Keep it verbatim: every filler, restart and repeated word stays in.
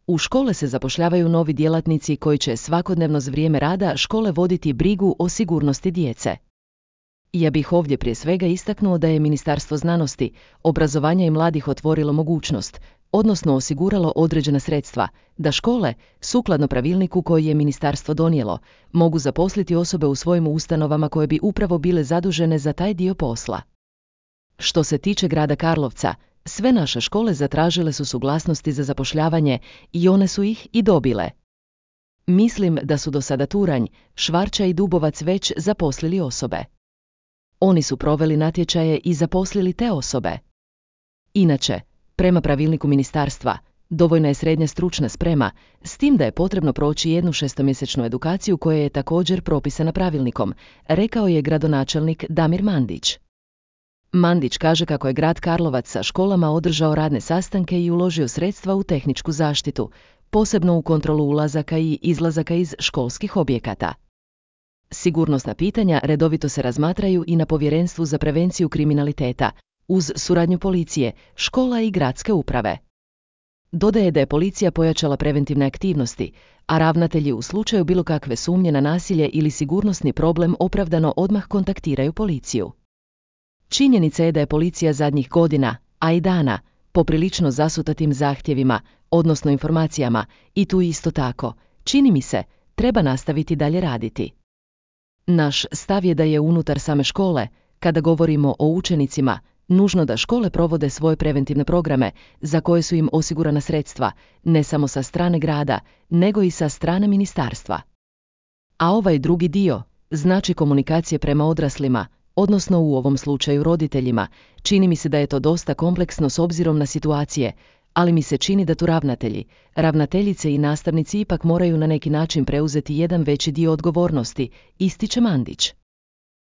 U škole se zapošljavaju novi djelatnici koji će svakodnevno za vrijeme rada škole voditi brigu o sigurnosti djece. Ja bih ovdje prije svega istaknuo da je Ministarstvo znanosti, obrazovanja i mladih otvorilo mogućnost, odnosno osiguralo određena sredstva, da škole, sukladno pravilniku koji je ministarstvo donijelo, mogu zaposliti osobe u svojim ustanovama koje bi upravo bile zadužene za taj dio posla. Što se tiče grada Karlovca, sve naše škole zatražile su suglasnosti za zapošljavanje i one su ih i dobile. Mislim da su do sada Turanj, Švarća i Dubovac već zaposlili osobe. Oni su proveli natječaje i zaposlili te osobe. Inače, prema pravilniku ministarstva, dovoljna je srednja stručna sprema, s tim da je potrebno proći jednu šestomjesečnu edukaciju koja je također propisana pravilnikom, rekao je gradonačelnik Damir Mandić. Mandić kaže kako je grad Karlovac sa školama održao radne sastanke i uložio sredstva u tehničku zaštitu, posebno u kontrolu ulazaka i izlazaka iz školskih objekata. Sigurnosna pitanja redovito se razmatraju i na Povjerenstvu za prevenciju kriminaliteta, uz suradnju policije, škola i gradske uprave. Dodaje da je policija pojačala preventivne aktivnosti, a ravnatelji u slučaju bilo kakve sumnje na nasilje ili sigurnosni problem opravdano odmah kontaktiraju policiju. Činjenica je da je policija zadnjih godina, a i dana, poprilično zasuta tim zahtjevima, odnosno informacijama, i tu isto tako, čini mi se, treba nastaviti dalje raditi. Naš stav je da je unutar same škole, kada govorimo o učenicima, nužno da škole provode svoje preventivne programe za koje su im osigurana sredstva, ne samo sa strane grada, nego i sa strane ministarstva. A ovaj drugi dio, znači komunikacije prema odraslima, odnosno u ovom slučaju roditeljima, čini mi se da je to dosta kompleksno s obzirom na situacije, ali mi se čini da tu ravnatelji, ravnateljice i nastavnici ipak moraju na neki način preuzeti jedan veći dio odgovornosti, ističe Mandić.